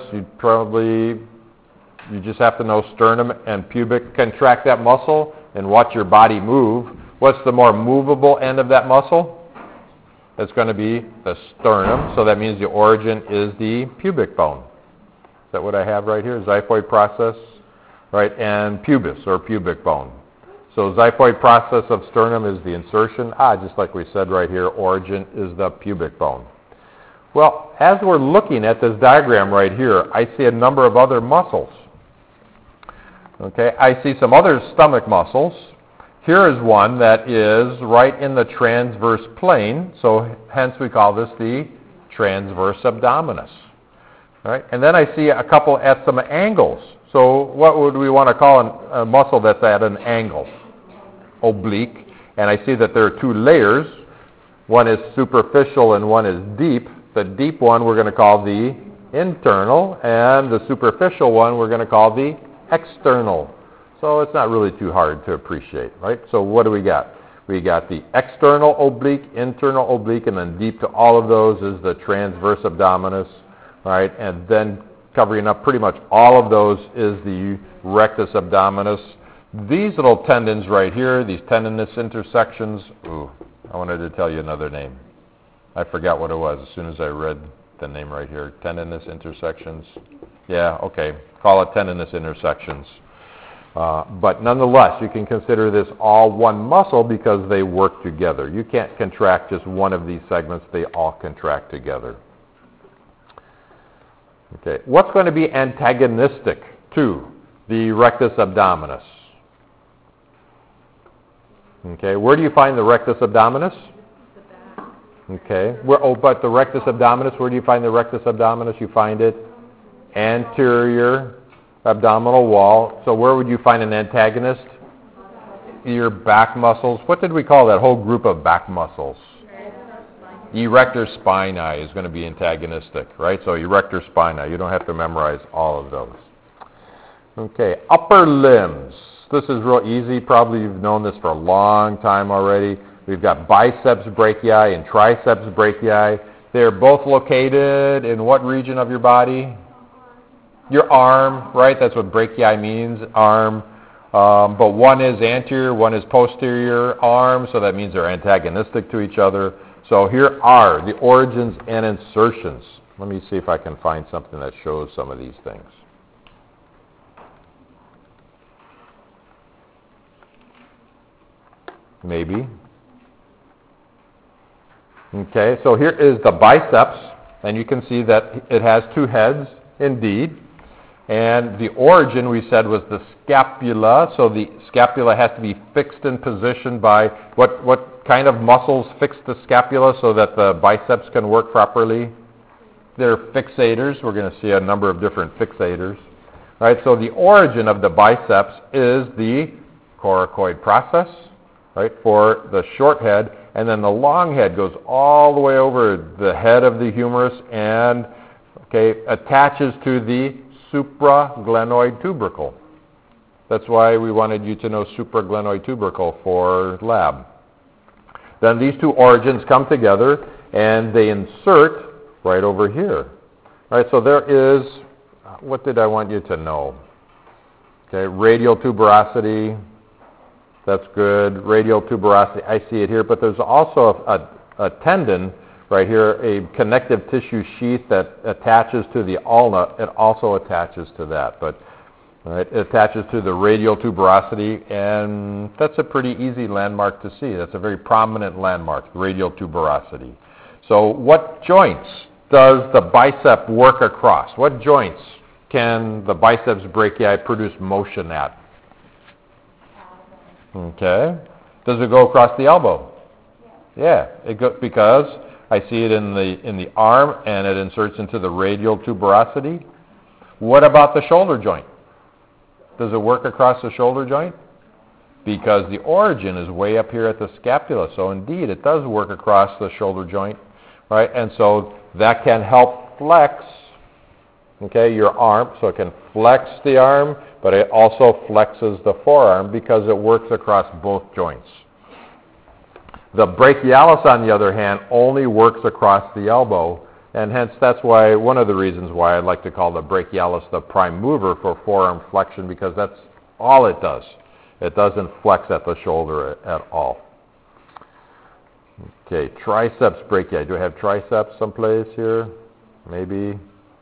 you just have to know sternum and pubic. Contract that muscle and watch your body move. What's the more movable end of that muscle? It's going to be the sternum, so that means the origin is the pubic bone. Is that what I have right here? Xiphoid process, right? And pubis, or pubic bone. So xiphoid process of sternum is the insertion. Just like we said right here, origin is the pubic bone. Well, as we're looking at this diagram right here, I see a number of other muscles. Okay, I see some other stomach muscles. Here is one that is right in the transverse plane, so hence we call this the transverse abdominis. Right? And then I see a couple at some angles. So what would we want to call a muscle that's at an angle? Oblique. And I see that there are two layers. One is superficial and one is deep. The deep one we're going to call the internal, and the superficial one we're going to call the external. So it's not really too hard to appreciate, right? So what do we got? We got the external oblique, internal oblique, and then deep to all of those is the transverse abdominis, right? And then covering up pretty much all of those is the rectus abdominis. These little tendons right here, these tendinous intersections, I wanted to tell you another name. I forgot what it was as soon as I read the name right here. Tendinous intersections. Yeah, okay. Call it tendinous intersections. But nonetheless, you can consider this all one muscle because they work together. You can't contract just one of these segments. They all contract together. Okay. What's going to be antagonistic to the rectus abdominis? Okay. Where do you find the rectus abdominis? Okay. But the rectus abdominis, where do you find the rectus abdominis? You find it anterior abdominal wall. So where would you find an antagonist? Your back muscles. What did we call that whole group of back muscles? Erector spinae is going to be antagonistic, right? So erector spinae. You don't have to memorize all of those. Okay, upper limbs. This is real easy. Probably you've known this for a long time already. We've got biceps brachii and triceps brachii. They're both located in what region of your body? Your arm, right? That's what brachii means, arm. But one is anterior, one is posterior arm, so that means they're antagonistic to each other. So here are the origins and insertions. Let me see if I can find something that shows some of these things. Maybe. Okay, so here is the biceps, and you can see that it has two heads, indeed. And the origin, we said, was the scapula. So the scapula has to be fixed in position by what kind of muscles fix the scapula so that the biceps can work properly? They're fixators. We're going to see a number of different fixators. Right, so the origin of the biceps is the coracoid process, right, for the short head. And then the long head goes all the way over the head of the humerus and attaches to the supraglenoid tubercle. That's why we wanted you to know supraglenoid tubercle for lab. Then these two origins come together and they insert right over here. Right, so there is, what did I want you to know? Okay, radial tuberosity. That's good. Radial tuberosity, I see it here, but there's also a tendon right here, a connective tissue sheath that attaches to the ulna. It also attaches to that, but it attaches to the radial tuberosity, and that's a pretty easy landmark to see. That's a very prominent landmark, radial tuberosity. So what joints does the bicep work across? What joints can the biceps brachii produce motion at? Okay. Does it go across the elbow? Yeah. Because I see it in the arm and it inserts into the radial tuberosity. What about the shoulder joint? Does it work across the shoulder joint? Because the origin is way up here at the scapula. So indeed, it does work across the shoulder joint, right? And so that can help flex, your arm. So it can flex the arm, but it also flexes the forearm because it works across both joints. The brachialis, on the other hand, only works across the elbow, and hence that's why one of the reasons why I'd like to call the brachialis the prime mover for forearm flexion, because that's all it does. It doesn't flex at the shoulder at all. Okay, triceps brachii. Do I have triceps someplace here? Maybe.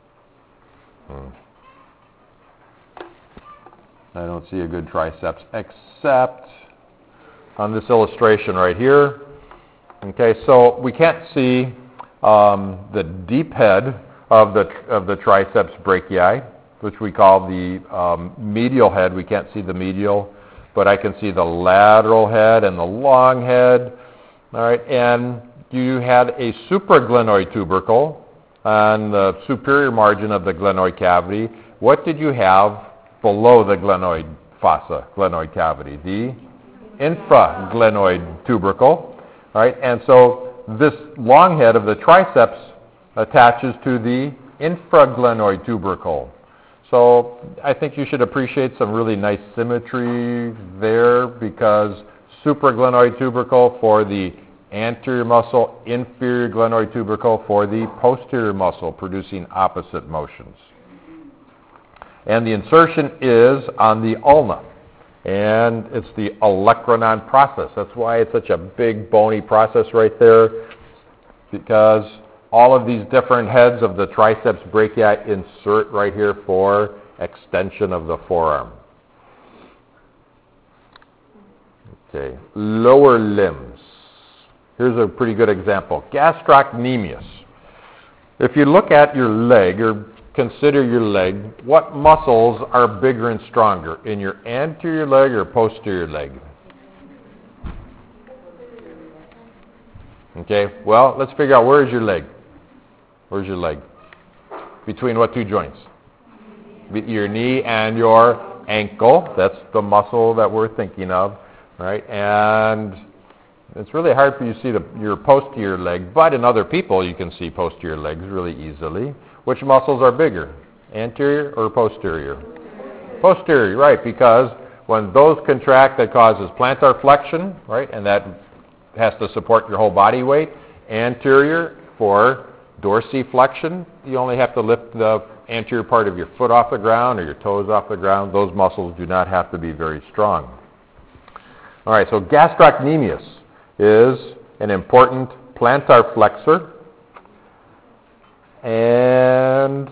I don't see a good triceps except on this illustration right here. Okay, so we can't see the deep head of the triceps brachii, which we call the medial head. We can't see the medial, but I can see the lateral head and the long head. All right, and you had a supraglenoid tubercle on the superior margin of the glenoid cavity. What did you have below the glenoid fossa, glenoid cavity? The infraglenoid tubercle. All right, and so this long head of the triceps attaches to the infraglenoid tubercle. So I think you should appreciate some really nice symmetry there, because supraglenoid tubercle for the anterior muscle, inferior glenoid tubercle for the posterior muscle, producing opposite motions. And the insertion is on the ulna, and it's the olecranon process. That's why it's such a big bony process right there, because all of these different heads of the triceps brachii insert right here for extension of the forearm. Okay, lower limbs. Here's a pretty good example. Gastrocnemius. If you look at your leg, or consider your leg, what muscles are bigger and stronger, in your anterior leg or posterior leg? Okay, well, let's figure out, where is your leg? Where's your leg? Between what two joints? Your knee and your ankle. That's the muscle that we're thinking of, right? And it's really hard for you to see your posterior leg, but in other people you can see posterior legs really easily. Which muscles are bigger, anterior or posterior? Posterior, right, because when those contract, that causes plantar flexion, right, and that has to support your whole body weight. Anterior for dorsiflexion, you only have to lift the anterior part of your foot off the ground or your toes off the ground. Those muscles do not have to be very strong. All right, so gastrocnemius is an important plantar flexor, and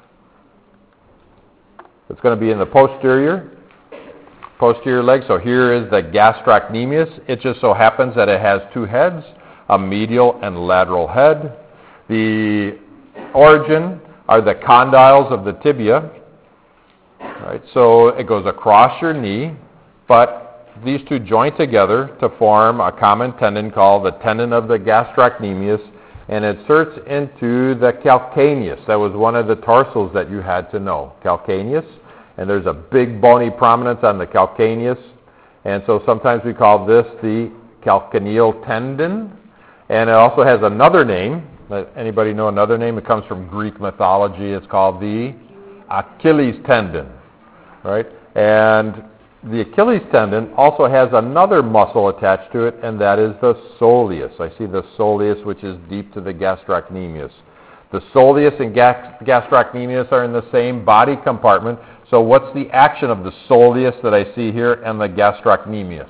it's going to be in the posterior leg. So here is the gastrocnemius. It just so happens that it has two heads, a medial and lateral head. The origin are the condyles of the tibia. Right, so it goes across your knee, but these two join together to form a common tendon called the tendon of the gastrocnemius, and it inserts into the calcaneus. That was one of the tarsals that you had to know, calcaneus. And there's a big bony prominence on the calcaneus, and so sometimes we call this the calcaneal tendon. And it also has another name. Anybody know another name? It comes from Greek mythology. It's called the Achilles tendon, right? And the Achilles tendon also has another muscle attached to it, and that is the soleus. I see the soleus, which is deep to the gastrocnemius. The soleus and gastrocnemius are in the same body compartment. So what's the action of the soleus that I see here and the gastrocnemius?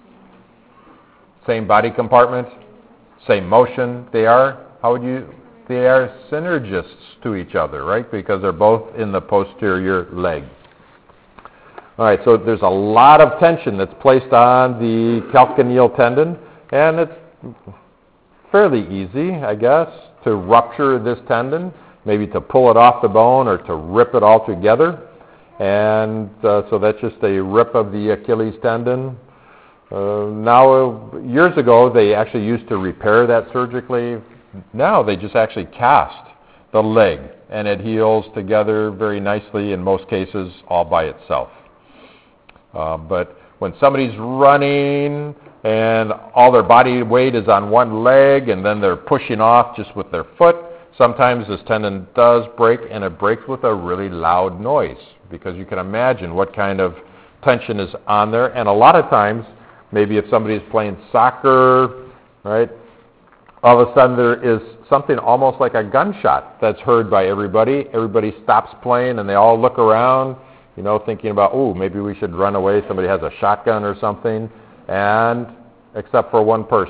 Same body compartment, same motion. They are synergists to each other, right? Because they're both in the posterior leg. All right, so there's a lot of tension that's placed on the calcaneal tendon, and it's fairly easy, I guess, to rupture this tendon, maybe to pull it off the bone or to rip it all together. And so that's just a rip of the Achilles tendon. Now, years ago, they actually used to repair that surgically. Now they just actually cast the leg, and it heals together very nicely, in most cases, all by itself. But when somebody's running and all their body weight is on one leg and then they're pushing off just with their foot, sometimes this tendon does break, and it breaks with a really loud noise, because you can imagine what kind of tension is on there. And a lot of times, maybe if somebody is playing soccer, right, all of a sudden there is something almost like a gunshot that's heard by everybody. Everybody stops playing and they all look around, thinking about, oh, maybe we should run away. Somebody has a shotgun or something. And except for one person,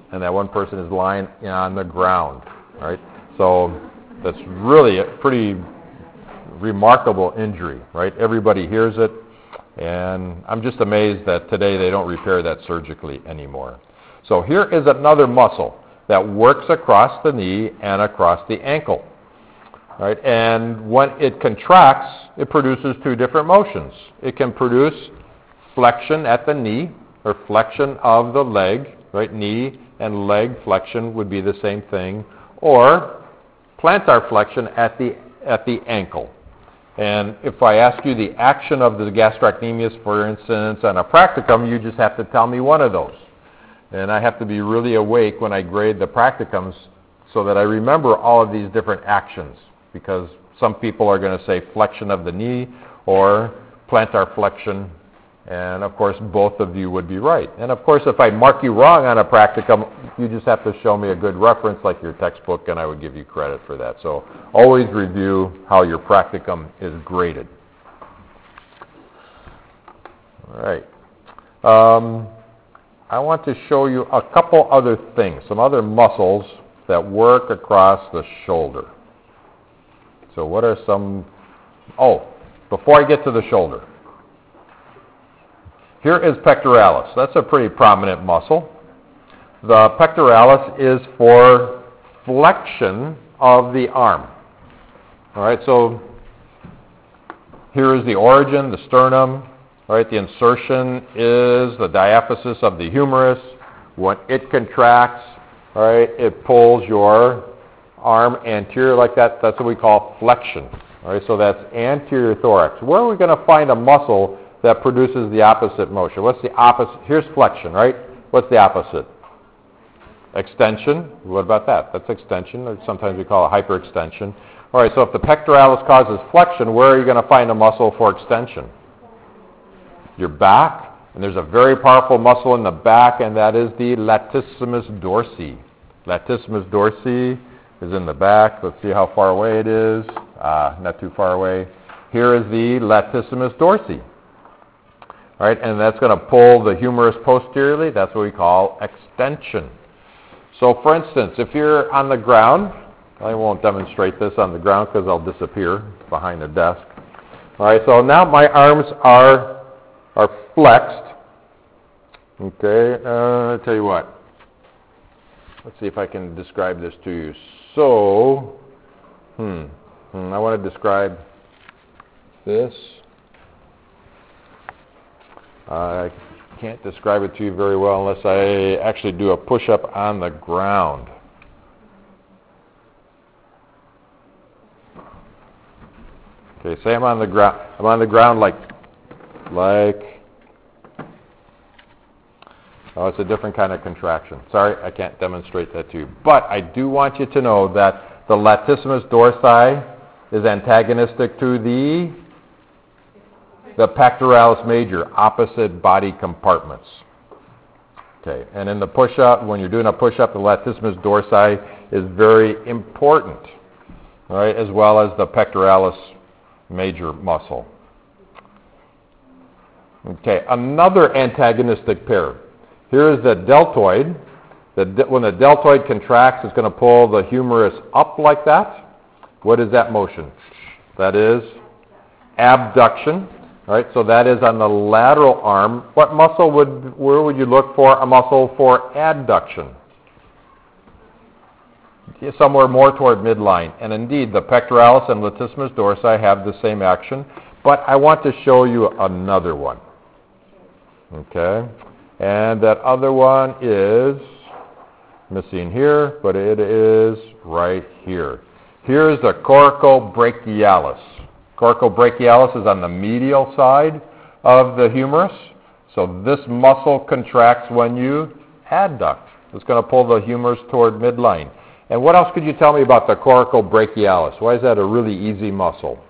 and that one person is lying on the ground, right? So that's really a pretty remarkable injury, right? Everybody hears it, and I'm just amazed that today they don't repair that surgically anymore. So here is another muscle that works across the knee and across the ankle, right? And when it contracts, it produces two different motions. It can produce flexion at the knee, or flexion of the leg, right? Knee and leg flexion would be the same thing, or plantar flexion at the ankle. And if I ask you the action of the gastrocnemius, for instance, on a practicum, you just have to tell me one of those. And I have to be really awake when I grade the practicums so that I remember all of these different actions, because some people are going to say flexion of the knee or plantar flexion, and of course both of you would be right. And of course if I mark you wrong on a practicum, you just have to show me a good reference like your textbook, and I would give you credit for that. So always review how your practicum is graded. All right. I want to show you a couple other things, some other muscles that work across the shoulder. So what are some... Oh, before I get to the shoulder, here is pectoralis. That's a pretty prominent muscle. The pectoralis is for flexion of the arm. All right, so here is the origin, the sternum. All right, the insertion is the diaphysis of the humerus. When it contracts, all right, it pulls your arm anterior like that. That's what we call flexion. All right, so that's anterior thorax. Where are we going to find a muscle that produces the opposite motion? What's the opposite? Here's flexion, right? What's the opposite? Extension. What about that? That's extension, or sometimes we call it hyperextension. All right, so if the pectoralis causes flexion, where are you going to find a muscle for extension? Your back, and there's a very powerful muscle in the back, and that is the latissimus dorsi. Latissimus dorsi is in the back. Let's see how far away it is. Not too far away. Here is the latissimus dorsi. All right, and that's going to pull the humerus posteriorly. That's what we call extension. So, for instance, if you're on the ground, I won't demonstrate this on the ground because I'll disappear behind the desk. All right, so now my arms are flexed. Okay, I'll tell you what. Let's see if I can describe this to you. So, I want to describe this. I can't describe it to you very well unless I actually do a push-up on the ground. Okay, say I'm on the ground. I'm on the ground like. Oh, it's a different kind of contraction. Sorry, I can't demonstrate that to you. But I do want you to know that the latissimus dorsi is antagonistic to the pectoralis major, opposite body compartments. Okay, and in the push-up, when you're doing a push-up, the latissimus dorsi is very important, all right, as well as the pectoralis major muscle. Okay, another antagonistic pair. Here is the deltoid. When the deltoid contracts, it's going to pull the humerus up like that. What is that motion? That is abduction. All right, so that is on the lateral arm. What muscle where would you look for a muscle for adduction? Somewhere more toward midline. And indeed, the pectoralis and latissimus dorsi have the same action. But I want to show you another one. Okay, and that other one is missing here, but it is right here. Here is the coracobrachialis. Coracobrachialis is on the medial side of the humerus. So this muscle contracts when you adduct. It's going to pull the humerus toward midline. And what else could you tell me about the coracobrachialis? Why is that a really easy muscle?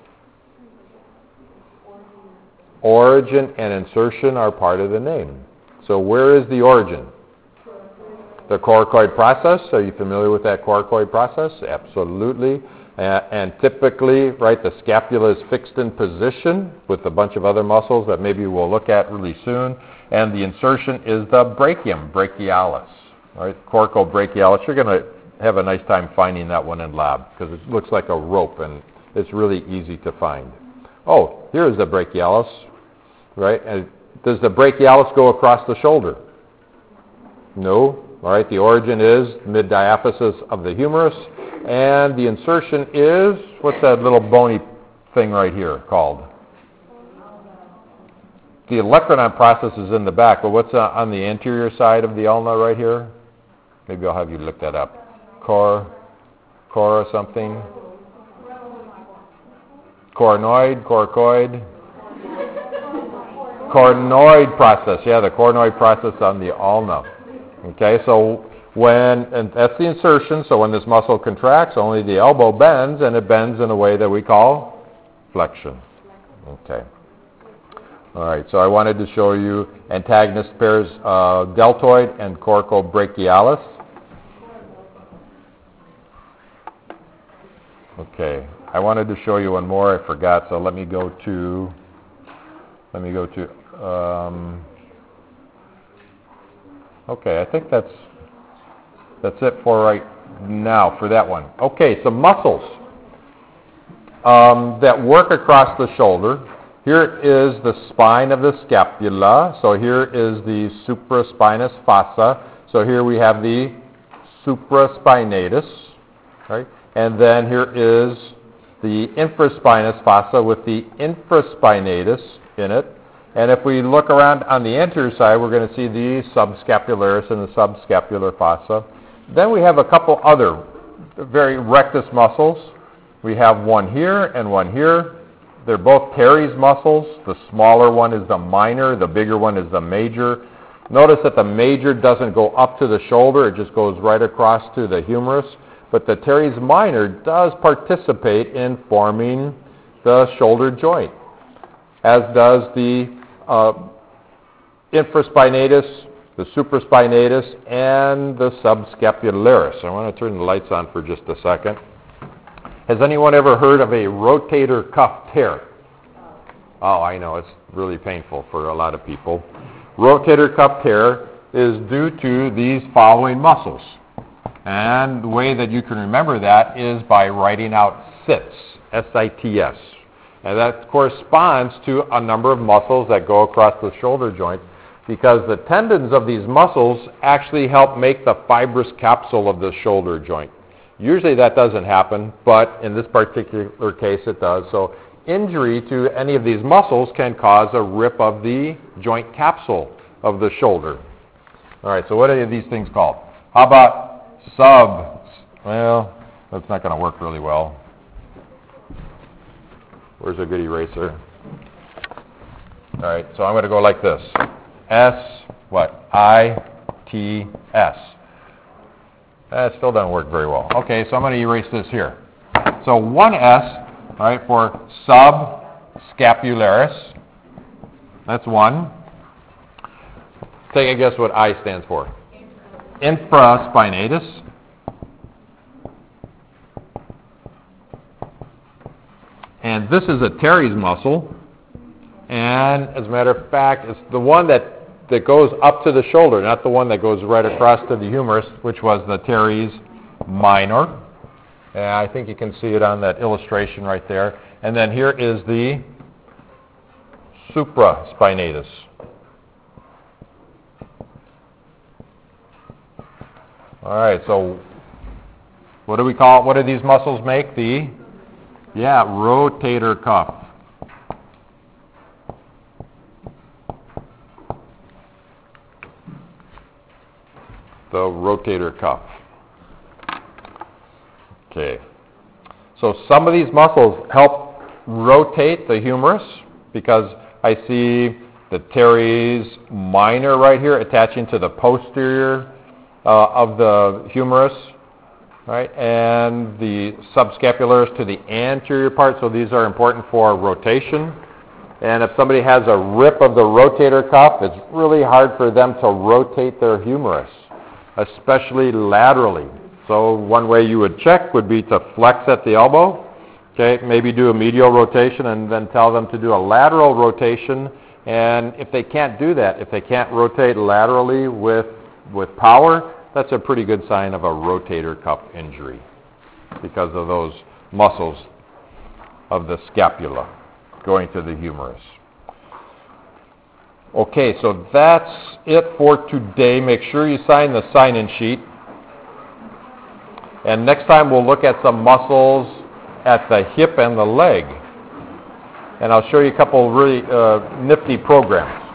Origin and insertion are part of the name. So where is the origin? The coracoid process. Are you familiar with that coracoid process? Absolutely. And typically, right, the scapula is fixed in position with a bunch of other muscles that maybe we'll look at really soon. And the insertion is the brachium, brachialis. All right, coracobrachialis. You're going to have a nice time finding that one in lab because it looks like a rope and it's really easy to find. Oh, here's the brachialis, right? And does the brachialis go across the shoulder? No. All right, the origin is mid-diaphysis of the humerus, and the insertion is, what's that little bony thing right here called? The olecranon process is in the back, but what's on the anterior side of the ulna right here? Maybe I'll have you look that up. Core something? Coronoid, coracoid? Coronoid process, yeah, the coronoid process on the ulna. Okay, so and that's the insertion, so when this muscle contracts, only the elbow bends, and it bends in a way that we call flexion. Okay. All right, so I wanted to show you antagonist pairs, deltoid and coracobrachialis. Okay, I wanted to show you one more. I forgot, so let me go to. Okay, I think that's it for right now for that one. Okay, some muscles that work across the shoulder. Here is the spine of the scapula. So here is the supraspinous fossa. So here we have the supraspinatus, right? And then here is the infraspinous fossa with the infraspinatus in it. And if we look around on the anterior side, we're going to see the subscapularis and the subscapular fossa. Then we have a couple other very rectus muscles. We have one here and one here. They're both teres muscles. The smaller one is the minor. The bigger one is the major. Notice that the major doesn't go up to the shoulder. It just goes right across to the humerus. But the teres minor does participate in forming the shoulder joint, as does the infraspinatus, the supraspinatus, and the subscapularis. I want to turn the lights on for just a second. Has anyone ever heard of a rotator cuff tear? Oh, I know, it's really painful for a lot of people. Rotator cuff tear is due to these following muscles. And the way that you can remember that is by writing out SITS, S-I-T-S. And that corresponds to a number of muscles that go across the shoulder joint, because the tendons of these muscles actually help make the fibrous capsule of the shoulder joint. Usually that doesn't happen, but in this particular case it does. So injury to any of these muscles can cause a rip of the joint capsule of the shoulder. All right, so what are these things called? How about well, that's not going to work really well. Where's a good eraser? All right, so I'm going to go like this. I-T-S. That still doesn't work very well. Okay, so I'm going to erase this here. So one S, all right, for subscapularis. That's one. Take a guess what I stands for. Infraspinatus. And this is a teres muscle. And as a matter of fact, it's the one that goes up to the shoulder, not the one that goes right across to the humerus, which was the teres minor. And I think you can see it on that illustration right there. And then here is the supraspinatus. All right, so what do we call it? What do these muscles make? The rotator cuff. The rotator cuff. Okay. So some of these muscles help rotate the humerus, because I see the teres minor right here attaching to the posterior of the humerus, right, and the subscapularis to the anterior part. So these are important for rotation. And if somebody has a rip of the rotator cuff, it's really hard for them to rotate their humerus, especially laterally. So one way you would check would be to flex at the elbow, okay, maybe do a medial rotation and then tell them to do a lateral rotation. And if they can't do that, if they can't rotate laterally with power, that's a pretty good sign of a rotator cuff injury because of those muscles of the scapula going to the humerus. Okay, so that's it for today. Make sure you sign the sign-in sheet. And next time we'll look at some muscles at the hip and the leg. And I'll show you a couple really nifty programs.